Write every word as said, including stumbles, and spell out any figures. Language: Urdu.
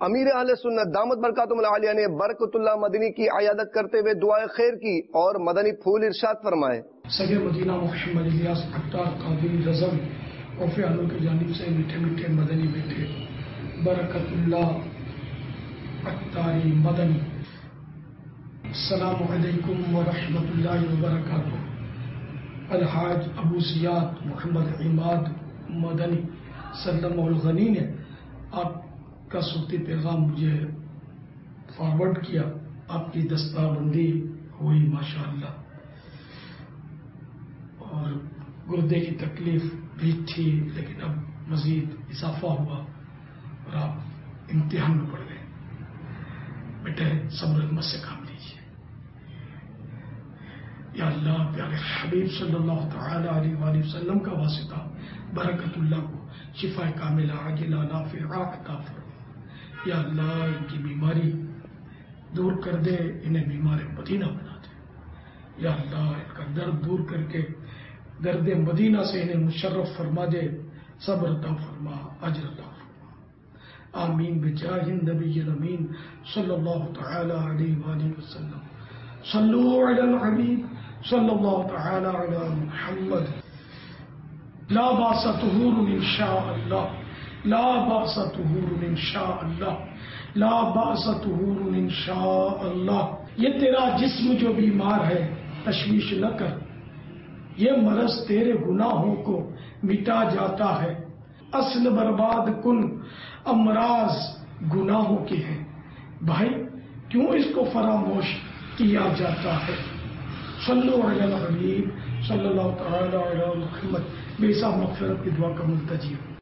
امیر اہل سنت دامت برکاتہم العالیہ نے برکت اللہ مدنی کی عیادت کرتے ہوئے دعائے خیر کی اور مدنی پھول ارشاد فرمائے۔ سگے مدینہ محمد الیاس عطار قادری رضوی اوفے والوں کی جانب سے میٹھے میٹھے مدنی بیٹے برکت اللہ عطاری مدنی، السلام علیکم ورحمۃ اللہ وبرکاتہ۔ الحاج ابو زیاد محمد عماد مدنی سلم الغنی نے آپ کا صوتی پیغام مجھے فارورڈ کیا۔ آپ کی دستار بندی ہوئی ماشاءاللہ، اور گردے کی تکلیف بھی تھی لیکن اب مزید اضافہ ہوا اور آپ امتحان میں پڑ گئے۔ بیٹے صبر حکمت سے کام لیجیے۔ یا اللہ پیارے حبیب صلی اللہ تعالی علیہ وآلہ وسلم کا واسطہ برکت اللہ کو شفا کاملہ عاجلہ نافعہ عطا فرما۔ یا اللہ ان کی بیماری دور کر دے، انہیں بیمار مدینہ بنا دے۔ یا اللہ ان کا درد دور کر کے درد مدینہ سے انہیں مشرف فرما دے، صبر عطا فرما، اجر عطا فرما، آمین بجاہ النبی الامین صلی اللہ تعالی علیہ وآلہ وسلم۔ صلو علی الحبیب صلی اللہ تعالی علی محمد۔ لا باس طہور ان شاء اللہ، لا باس طہور ان شاء اللہ، لا باس طہور ان شاء اللہ۔ یہ تیرا جسم جو بیمار ہے تشویش نہ کر، یہ مرض تیرے گناہوں کو مٹا جاتا ہے۔ اصل برباد کن امراض گناہوں کے ہیں، بھائی کیوں اس کو فراموش کیا جاتا ہے؟ صلو علی الحبیب صلی اللہ تعالی علی محمد۔ بے حساب مغفرت کی دعا کا منتجی ہوں۔